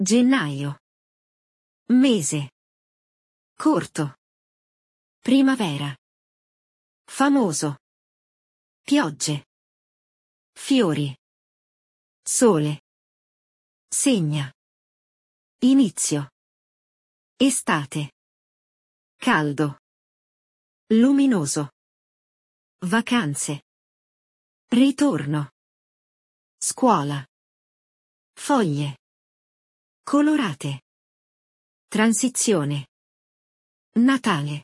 Gennaio. Mese. Corto. Primavera. Famoso. Piogge. Fiori. Sole. Segna. Inizio. Estate. Caldo. Luminoso. Vacanze. Ritorno. Scuola. Foglie. Colorate. Transizione. Natale.